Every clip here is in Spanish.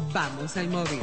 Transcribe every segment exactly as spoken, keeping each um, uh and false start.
Vamos al móvil.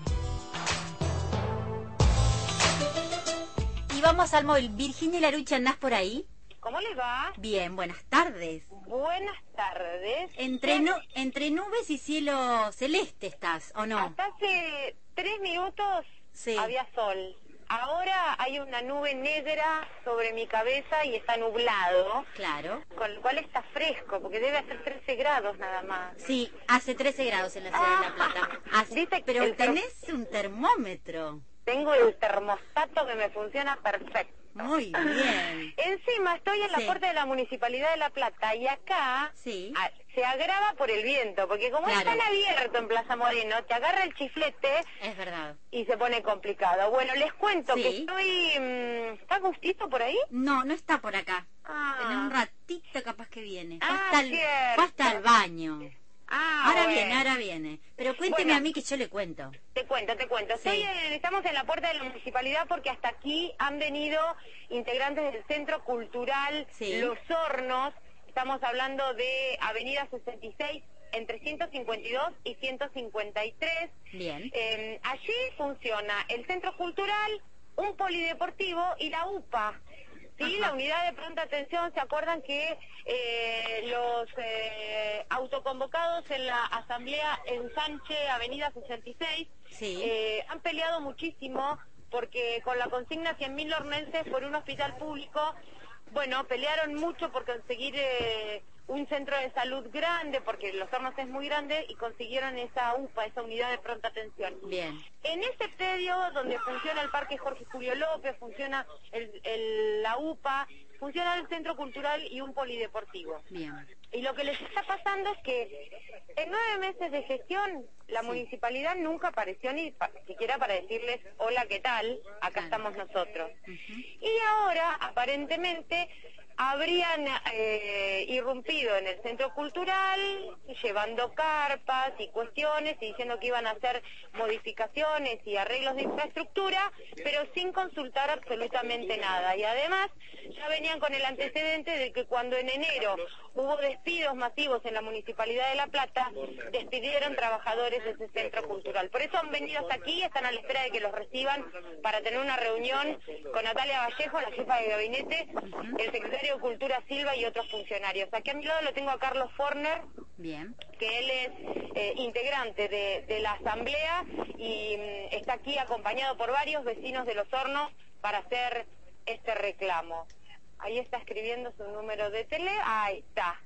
Y vamos al móvil. Virginia Larucci, ¿andás por ahí? ¿Cómo le va? Bien, buenas tardes. Buenas tardes. Entre, nu entre nubes y cielo celeste estás, ¿o no? Hasta hace tres minutos sí. había sol. Ahora hay una nube negra sobre mi cabeza y está nublado. Claro. Con lo cual está fresco, porque debe hacer trece grados nada más. Sí, hace trece grados en la ciudad ah, de La Plata. Hace, ¿viste? Pero el tenés un termómetro. Tengo el termostato que me funciona perfecto. Muy bien. Encima estoy en la sí. puerta de la Municipalidad de La Plata y acá sí. a, se agrava por el viento, porque como claro. es tan abierto en Plaza Moreno, te agarra el chiflete. Es verdad. Y se pone complicado. Bueno, les cuento sí. que estoy... Mmm, ¿está Gustito por ahí? No, no está por acá. Ah. En un ratito capaz que viene. Fue Ah, hasta el, fue hasta el baño. Ah, ahora bueno. viene, ahora viene. Pero cuénteme bueno, a mí que yo le cuento. Te cuento, te cuento. Sí. Estoy en, estamos en la puerta de la municipalidad porque hasta aquí han venido integrantes del Centro Cultural sí. Los Hornos. Estamos hablando de Avenida sesenta y seis, entre ciento cincuenta y dos y ciento cincuenta y tres. Bien. Eh, allí funciona el Centro Cultural, un polideportivo y la U P A. Sí, Ajá. la unidad de pronta atención, ¿se acuerdan que eh, los eh, autoconvocados en la asamblea en Sánchez, Avenida sesenta y seis, sí. eh, han peleado muchísimo porque con la consigna cien mil hornenses por un hospital público, bueno, pelearon mucho por conseguir eh, un centro de salud grande, porque Los Hornos es muy grande, y consiguieron esa U P A, esa unidad de pronta atención. Bien. En ese predio donde funciona el Parque Jorge Julio López, funciona el, el, la U P A, funciona el Centro Cultural y un polideportivo. Bien. Y lo que les está pasando es que en nueve meses de gestión la sí. municipalidad nunca apareció ni pa siquiera para decirles hola, ¿qué tal? Acá claro. estamos nosotros. Uh-huh. Y ahora, aparentemente, habrían eh, irrumpido en el centro cultural llevando carpas y cuestiones y diciendo que iban a hacer modificaciones y arreglos de infraestructura, pero sin consultar absolutamente nada. Y además ya venían con el antecedente de que cuando en enero hubo despidos masivos en la Municipalidad de La Plata, despidieron trabajadores de ese centro cultural. Por eso han venido hasta aquí y están a la espera de que los reciban para tener una reunión con Natalia Vallejo, la jefa de gabinete, uh-huh. el secretario de Cultura Silva y otros funcionarios. Aquí a mi lado lo tengo a Carlos Forner, bien, que él es eh, integrante de, de la asamblea y mm, está aquí acompañado por varios vecinos de Los Hornos para hacer este reclamo. Ahí está escribiendo su número de tele. Ahí está.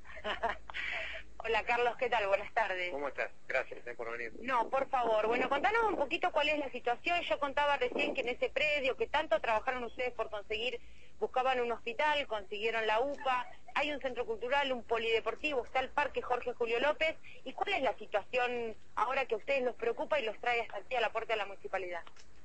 Hola Carlos, ¿qué tal? Buenas tardes. ¿Cómo estás? Gracias eh, por venir. No, por favor. Bueno, contanos un poquito cuál es la situación. Yo contaba recién que en ese predio, que tanto trabajaron ustedes por conseguir, buscaban un hospital, consiguieron la U P A, hay un centro cultural, un polideportivo, está el Parque Jorge Julio López. ¿Y cuál es la situación ahora que a ustedes los preocupa y los trae hasta aquí a la puerta de la municipalidad?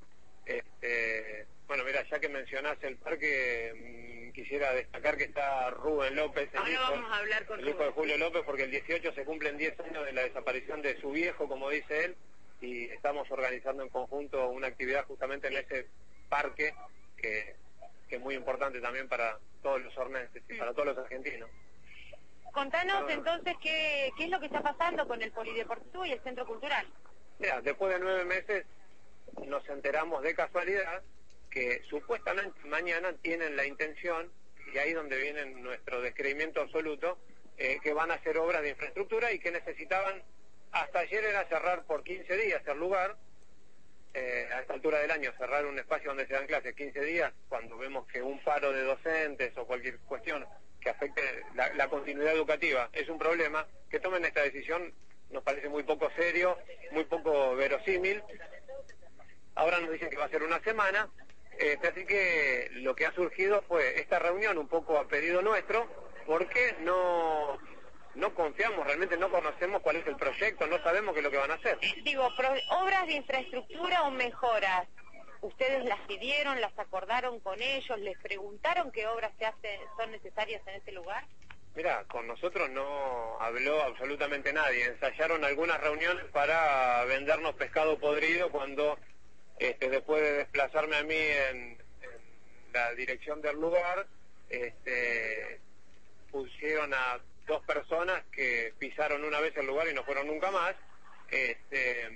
Este, bueno, mira, ya que mencionás el parque, mmm, quisiera destacar que está Rubén López, el, ahora hijo, vamos a hablar con el hijo de Julio López, porque el dieciocho se cumplen diez años de la desaparición de su viejo, como dice él, y estamos organizando en conjunto una actividad justamente en ese parque, que, que es muy importante también para todos los hornenses y para todos los argentinos. Contanos bueno, entonces qué, qué es lo que está pasando con el polideportivo y el centro cultural. Mira, después de nueve meses nos enteramos de casualidad que supuestamente mañana tienen la intención, y ahí donde viene nuestro descreimiento absoluto, eh, que van a hacer obras de infraestructura y que necesitaban, hasta ayer era cerrar por quince días el lugar, eh, a esta altura del año cerrar un espacio donde se dan clases quince días, cuando vemos que un paro de docentes o cualquier cuestión que afecte la, la continuidad educativa es un problema, que tomen esta decisión nos parece muy poco serio, muy poco verosímil. Ahora nos dicen que va a ser una semana, este, así que lo que ha surgido fue esta reunión un poco a pedido nuestro, porque no, no confiamos, realmente no conocemos cuál es el proyecto, no sabemos qué es lo que van a hacer. Digo, pro, obras de infraestructura o mejoras, ¿ustedes las pidieron, las acordaron con ellos, les preguntaron qué obras se hacen, son necesarias en este lugar? Mira, con nosotros no habló absolutamente nadie, ensayaron algunas reuniones para vendernos pescado podrido cuando... Este, después de desplazarme a mí en, en la dirección del lugar, este, pusieron a dos personas que pisaron una vez el lugar y no fueron nunca más, este,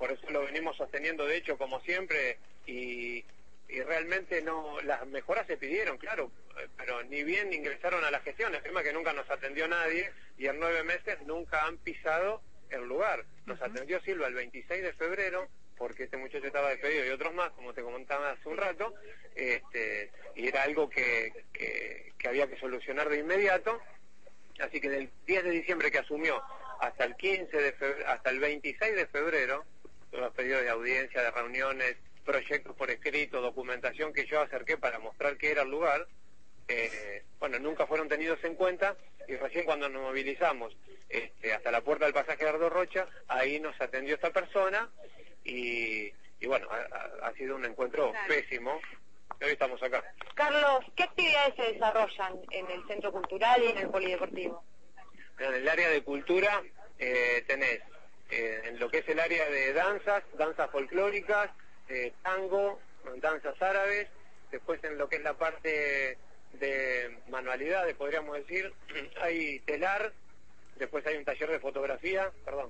por eso lo venimos sosteniendo, de hecho, como siempre, y, y realmente no, las mejoras se pidieron, claro, pero ni bien ingresaron a la gestión, el tema es que nunca nos atendió nadie, y en nueve meses nunca han pisado el lugar. Nos uh-huh. atendió Silva el veintiséis de febrero, porque este muchacho estaba despedido y otros más, como te comentaba hace un rato, este, y era algo que, que, que había que solucionar de inmediato, así que del diez de diciembre que asumió hasta el quince de febrero, hasta el veintiséis de febrero, los pedidos de audiencia, de reuniones, proyectos por escrito, documentación que yo acerqué para mostrar qué era el lugar, eh, bueno, nunca fueron tenidos en cuenta, y recién cuando nos movilizamos este, hasta la puerta del pasaje de Ardo Rocha, ahí nos atendió esta persona, y, y bueno, ha, ha sido un encuentro claro. pésimo, y hoy estamos acá. Carlos, ¿qué actividades se desarrollan en el Centro Cultural y en el Polideportivo? En el área de cultura eh, tenés, eh, en lo que es el área de danzas, danzas folclóricas, eh, tango, danzas árabes, después en lo que es la parte de manualidades, podríamos decir, hay telar, después hay un taller de fotografía, perdón,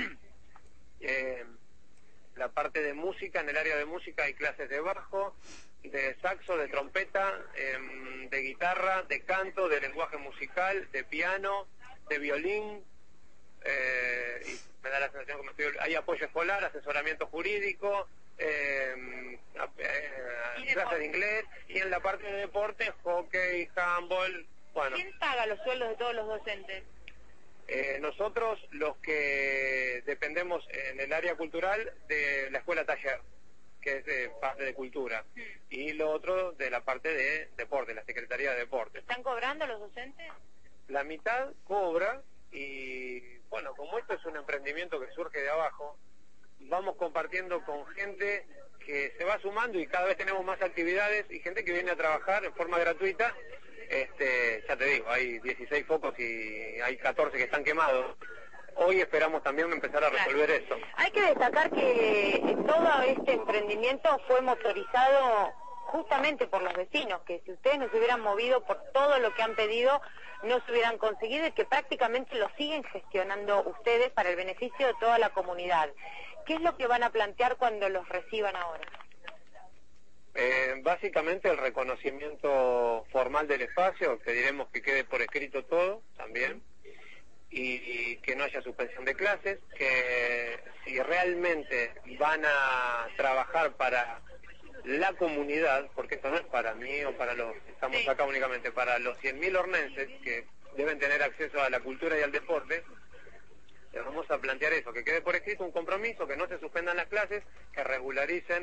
eh, la parte de música, en el área de música hay clases de bajo, de saxo, de trompeta, eh, de guitarra, de canto, de lenguaje musical, de piano, de violín, eh, y me da la sensación que me estoy... hay apoyo escolar, asesoramiento jurídico, eh, eh, clases de inglés, y en la parte de deporte, hockey, handball, bueno. ¿Quién paga los sueldos de todos los docentes? Eh, nosotros, los que dependemos en el área cultural de la escuela taller, que es de parte de cultura, mm. y lo otro de la parte de deporte, la Secretaría de Deporte. ¿Están cobrando los docentes? La mitad cobra, y bueno, como esto es un emprendimiento que surge de abajo, vamos compartiendo con gente que se va sumando, y cada vez tenemos más actividades y gente que viene a trabajar en forma gratuita. Este, ya te digo, hay dieciséis focos y hay catorce que están quemados. Hoy esperamos también empezar a resolver claro. esto. Hay que destacar que todo este emprendimiento fue motorizado justamente por los vecinos, que si ustedes no se hubieran movido por todo lo que han pedido, no se hubieran conseguido, y que prácticamente lo siguen gestionando ustedes para el beneficio de toda la comunidad. ¿Qué es lo que van a plantear cuando los reciban ahora? Eh, básicamente el reconocimiento formal del espacio, pediremos que quede por escrito todo también, y, y que no haya suspensión de clases, que si realmente van a trabajar para la comunidad, porque esto no es para mí o para los que estamos acá únicamente, para los cien mil hornenses que deben tener acceso a la cultura y al deporte, les vamos a plantear eso, que quede por escrito un compromiso, que no se suspendan las clases, que regularicen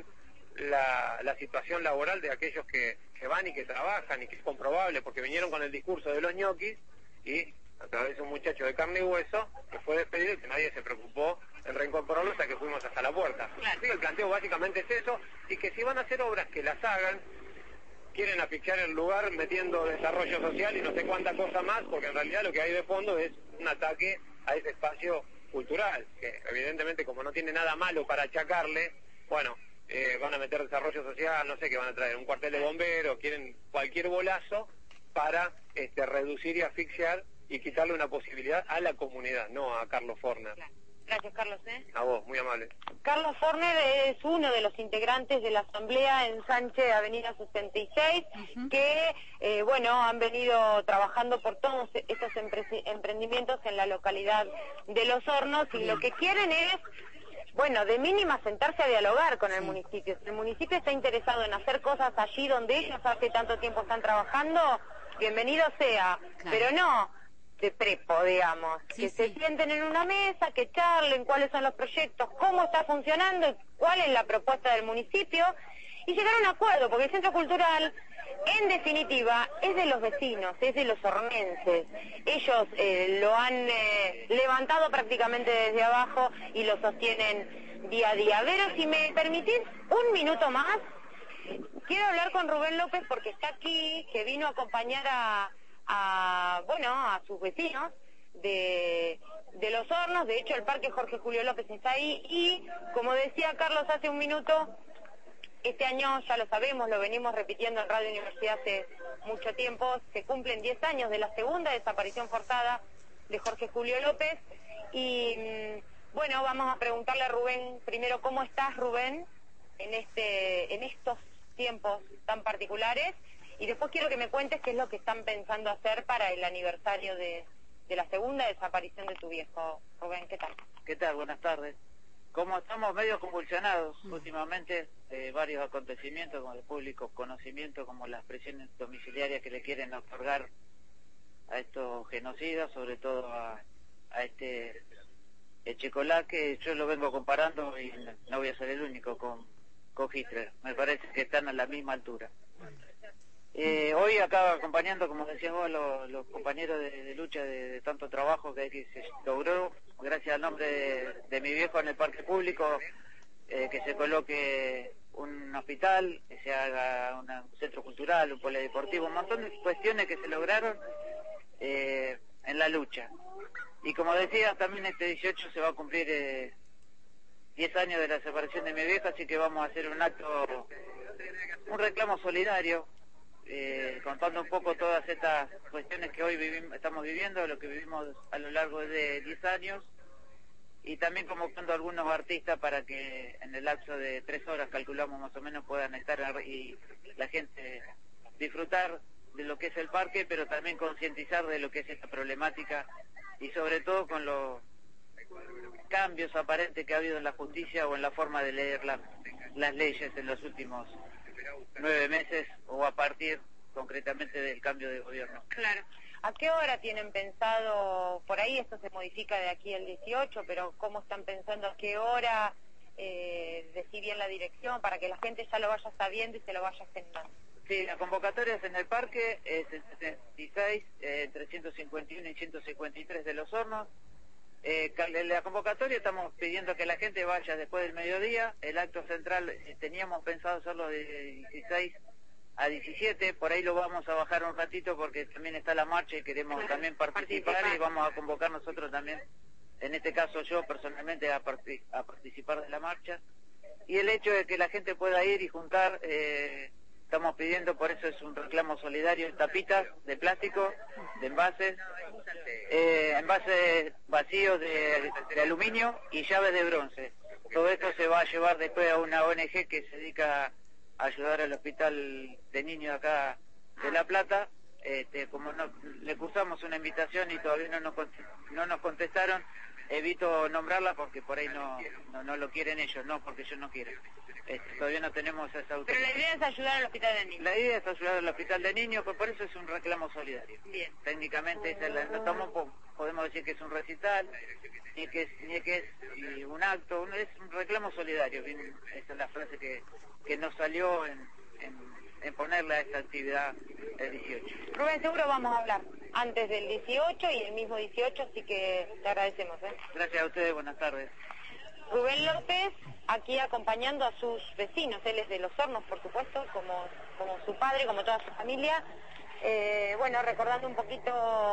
La, la situación laboral de aquellos que, que van y que trabajan, y que es comprobable porque vinieron con el discurso de los ñoquis, y a través de un muchacho de carne y hueso que fue despedido y que nadie se preocupó en reincorporarlo hasta que fuimos hasta la puerta. Así que el planteo básicamente es eso, y que si van a hacer obras que las hagan, quieren asfixiar el lugar metiendo desarrollo social y no sé cuánta cosa más, porque en realidad lo que hay de fondo es un ataque a ese espacio cultural, que evidentemente como no tiene nada malo para achacarle, bueno, Eh, van a meter desarrollo social, no sé qué van a traer, un cuartel de bomberos, quieren cualquier bolazo para este, reducir y asfixiar y quitarle una posibilidad a la comunidad, no a Carlos Forner. Claro. Gracias, Carlos. ¿eh? A vos, muy amable. Carlos Forner es uno de los integrantes de la Asamblea en Sánchez, Avenida sesenta y seis, uh-huh. que, eh, bueno, han venido trabajando por todos estos empre- emprendimientos en la localidad de Los Hornos, y uh-huh. lo que quieren es, bueno, de mínima sentarse a dialogar con el sí. municipio. Si el municipio está interesado en hacer cosas allí donde ellos hace tanto tiempo están trabajando, bienvenido sea, claro. pero no de prepo, digamos, sí, que sí. se sienten en una mesa, que charlen cuáles son los proyectos, cómo está funcionando, cuál es la propuesta del municipio, y llegar a un acuerdo, porque el Centro Cultural, en definitiva, es de los vecinos, es de los hornenses. Ellos eh, lo han eh, levantado prácticamente desde abajo y lo sostienen día a día. Vero, si me permitís un minuto más, quiero hablar con Rubén López, porque está aquí, que vino a acompañar a, a bueno, a sus vecinos de, de Los Hornos. De hecho, el Parque Jorge Julio López está ahí, y como decía Carlos hace un minuto, este año, ya lo sabemos, lo venimos repitiendo en Radio Universidad hace mucho tiempo, se cumplen diez años de la segunda desaparición forzada de Jorge Julio López, y Bueno, vamos a preguntarle a Rubén primero cómo estás, Rubén, en este, en estos tiempos tan particulares, y después quiero que me cuentes qué es lo que están pensando hacer para el aniversario de, de la segunda desaparición de tu viejo. Rubén, ¿qué tal? ¿Qué tal? Buenas tardes. Como estamos medio convulsionados últimamente, eh, varios acontecimientos con el público conocimiento, como las presiones domiciliarias que le quieren otorgar a estos genocidas, sobre todo a, a este Echecolá, que yo lo vengo comparando, y no voy a ser el único, con, con Hitler. Me parece que están a la misma altura. Eh, hoy acá acompañando, como decías vos, los, los compañeros de, de lucha de, de tanto trabajo que, que se logró, gracias al nombre de, de mi viejo en el parque público, eh, que se coloque un hospital, que se haga una, un centro cultural, un polideportivo, un montón de cuestiones que se lograron eh, en la lucha. Y como decía, también este dieciocho se va a cumplir eh, diez años de la separación de mi vieja, así que vamos a hacer un acto, un reclamo solidario, Eh, contando un poco todas estas cuestiones que hoy vivimos, estamos viviendo, lo que vivimos a lo largo de diez años, y también convocando a algunos artistas para que en el lapso de tres horas, calculamos más o menos, puedan estar y la gente disfrutar de lo que es el parque, pero también concientizar de lo que es esta problemática, y sobre todo con los cambios aparentes que ha habido en la justicia o en la forma de leer la, las leyes en los últimos nueve meses, o a partir concretamente del cambio de gobierno. Claro. ¿A qué hora tienen pensado, por ahí esto se modifica de aquí al dieciocho, pero cómo están pensando a qué hora eh, decir bien la dirección para que la gente ya lo vaya sabiendo y se lo vaya agendando? Sí, la convocatoria es en el parque, es el setenta y seis, eh, entre ciento cincuenta y uno y ciento cincuenta y tres de Los Hornos. Eh, la convocatoria estamos pidiendo que la gente vaya después del mediodía. El acto central eh, teníamos pensado hacerlo de dieciséis a diecisiete, por ahí lo vamos a bajar un ratito porque también está la marcha y queremos también participar, participar. Y vamos a convocar nosotros también, en este caso yo personalmente, a, part a participar de la marcha. Y el hecho de que la gente pueda ir y juntar, eh, estamos pidiendo, por eso es un reclamo solidario, tapitas de plástico, de envases, eh, envases vacíos de, de aluminio y llaves de bronce. Todo esto se va a llevar después a una O N G que se dedica a ayudar al hospital de niños acá de La Plata. Este, como no, le cursamos una invitación y todavía no nos, no nos contestaron, evito nombrarla porque por ahí no, no, no lo quieren ellos, no porque yo no quiero. Este, todavía no tenemos esa autoridad. Pero la idea es ayudar al hospital de niños. La idea es ayudar al hospital de niños, pues por eso es un reclamo solidario. Bien. Técnicamente es el, no estamos, podemos decir que es un recital, ni que es, ni que es ni un acto, es un reclamo solidario. Bien, esa es la frase que, que nos salió en, en, en ponerle a esta actividad el dieciocho. Rubén, seguro vamos a hablar antes del dieciocho y el mismo dieciocho, así que te agradecemos. ¿eh? Gracias a ustedes, buenas tardes. Rubén López, aquí acompañando a sus vecinos, él es de Los Hornos, por supuesto, como, como su padre, como toda su familia. Eh, bueno, recordando un poquito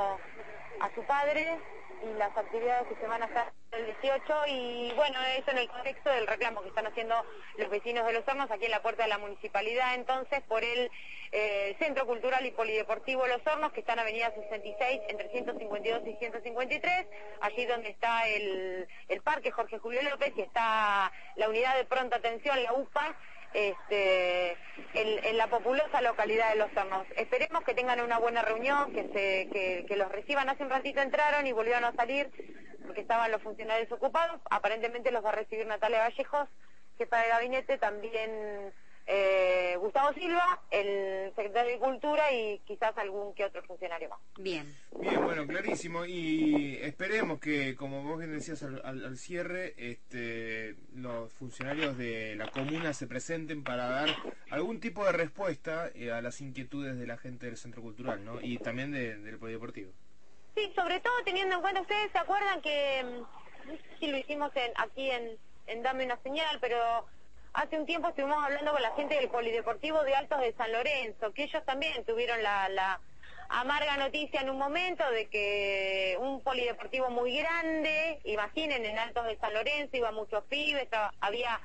a su padre y las actividades que se van a hacer el dieciocho, y bueno, eso en el contexto del reclamo que están haciendo los vecinos de Los Hornos aquí en la puerta de la municipalidad, entonces, por el eh, Centro Cultural y Polideportivo Los Hornos, que está en Avenida sesenta y seis, entre ciento cincuenta y dos y ciento cincuenta y tres, allí donde está el, el Parque Jorge Julio López, y está la Unidad de Pronta Atención, la U P A, este, en, en la populosa localidad de Los Hornos. Esperemos que tengan una buena reunión, que, se, que, que los reciban. Hace un ratito entraron y volvieron a salir porque estaban los funcionarios ocupados. Aparentemente los va a recibir Natalia Vallejos, jefa de gabinete, también eh, Gustavo Silva, el secretario de Cultura, y quizás algún que otro funcionario más. Bien. Bien, bueno, clarísimo, y esperemos que, como vos bien decías al, al, al cierre, este, los funcionarios de la comuna se presenten para dar algún tipo de respuesta eh, a las inquietudes de la gente del Centro Cultural, ¿no? Y también de, del Polideportivo. Sí, sobre todo teniendo en cuenta, ustedes se acuerdan que, no sé si lo hicimos en, aquí en, en Dame una Señal, pero hace un tiempo estuvimos hablando con la gente del Polideportivo de Altos de San Lorenzo, que ellos también tuvieron la, la amarga noticia en un momento de que un polideportivo muy grande, imaginen, en Altos de San Lorenzo, iba muchos pibes, había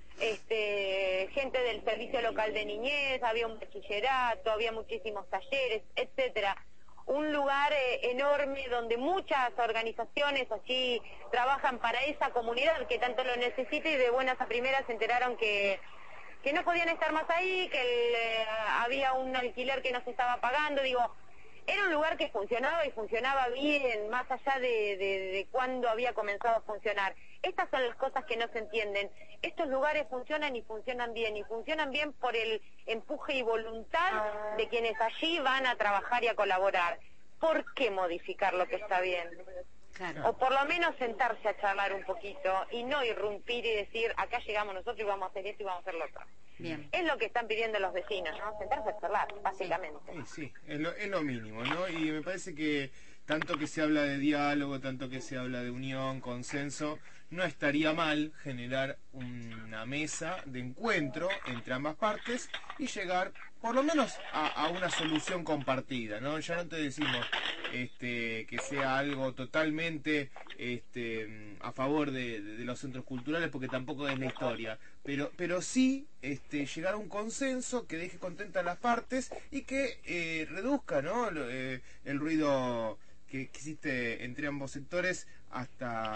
este, gente del servicio local de niñez, había un bachillerato, había muchísimos talleres, etcétera. un lugar eh, enorme donde muchas organizaciones allí trabajan para esa comunidad que tanto lo necesita, y de buenas a primeras se enteraron que que no podían estar más ahí, que el, eh, había un alquiler que no se estaba pagando. Digo, era un lugar que funcionaba y funcionaba bien, más allá de, de, de cuándo había comenzado a funcionar. Estas son las cosas que no se entienden. Estos lugares funcionan y funcionan bien, y funcionan bien por el empuje y voluntad de quienes allí van a trabajar y a colaborar. ¿Por qué modificar lo que está bien? Claro. O por lo menos sentarse a charlar un poquito y no irrumpir y decir, acá llegamos nosotros y vamos a hacer esto y vamos a hacer lo otro. Bien. Es lo que están pidiendo los vecinos, ¿no? Sentarse a charlar, básicamente. Sí, sí, es lo, es lo mínimo, ¿no? Y me parece que tanto que se habla de diálogo, tanto que se habla de unión, consenso, no estaría mal generar una mesa de encuentro entre ambas partes y llegar por lo menos a, a una solución compartida, ¿no? Ya no te decimos este, que sea algo totalmente este, a favor de, de, de los centros culturales, porque tampoco es la historia, pero pero sí este, llegar a un consenso que deje contentas a las partes y que eh, reduzca, ¿no? el, eh, el ruido que existe entre ambos sectores hasta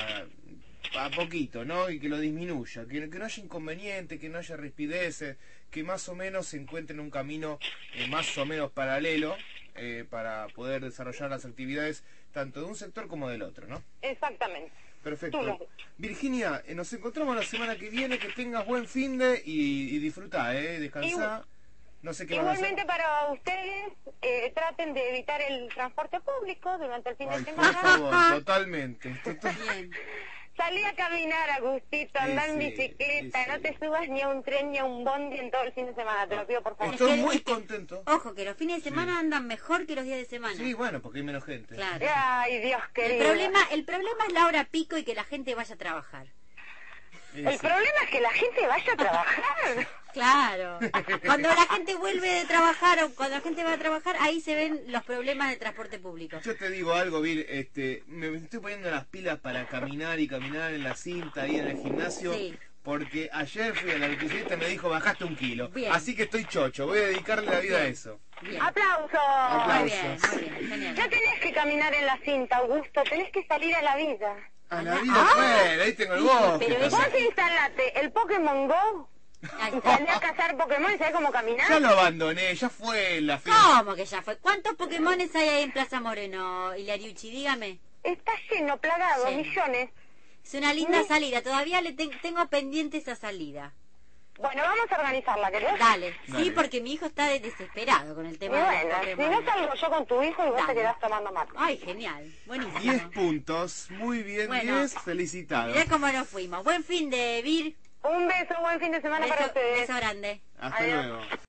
a poquito, ¿no? Y que lo disminuya, que, que no haya inconveniente, que no haya rispideces, que más o menos se encuentren un camino eh, más o menos paralelo eh, para poder desarrollar las actividades tanto de un sector como del otro, ¿no? Exactamente. Perfecto. Virginia, eh, nos encontramos la semana que viene, que tengas buen finde y, y disfrutá, ¿eh? Descansá. No sé qué Igualmente para ustedes, eh, traten de evitar el transporte público durante el fin Ay, de por semana. favor, totalmente. Total... Bien. Salí a caminar, Agustito, andá Sí, en sí, bicicleta, sí, no sí. te subas ni a un tren ni a un bondi en todo el fin de semana, te lo pido por favor. Estoy Es que- muy es que- contento. Ojo, que los fines de semana Sí. andan mejor que los días de semana. Sí, bueno, porque hay menos gente. Claro. Ay, Dios El querido. problema, el problema es la hora pico y que la gente vaya a trabajar. Sí, El sí. problema es que la gente vaya a trabajar. Claro. Cuando la gente vuelve de trabajar o cuando la gente va a trabajar, ahí se ven los problemas de transporte público. Yo te digo algo, Bill, este, me estoy poniendo las pilas para caminar y caminar en la cinta ahí en el gimnasio, Sí. porque ayer fui a la nutricionista y me dijo bajaste un kilo, Bien. así que estoy chocho, voy a dedicarle la vida a Bien. eso. Bien. ¡Aplausos! Muy Aplausos. bien, muy bien, genial. No tenés que caminar en la cinta, Augusto, tenés que salir a la vida. A la Ah. vida, bueno, ahí tengo el bosque. Pero también. Vos instalate el Pokémon Go Ahí y está. salí a cazar Pokémon y sabés cómo caminar. Ya lo abandoné, ya fue la fiesta. ¿Cómo que ya fue? ¿Cuántos Pokémones hay ahí en Plaza Moreno, Hilariucci? Dígame. Está lleno, plagado, Lleno. millones. Es una linda Mm. salida. Todavía le ten- tengo pendiente esa salida. Bueno, vamos a organizarla, ¿querés? Dale. Dale. Sí, porque mi hijo está de- desesperado con el Y tema de los bueno, si Pokémon. no salgo yo con tu hijo y vos Dale. te quedás tomando mate. Ay, genial. Buenísimo. diez puntos, muy bien, Bueno. diez, felicitado. Mirá cómo nos fuimos. Buen fin de Vir. Un beso, buen fin de semana para Beso, ustedes. beso grande. Hasta Adiós. luego.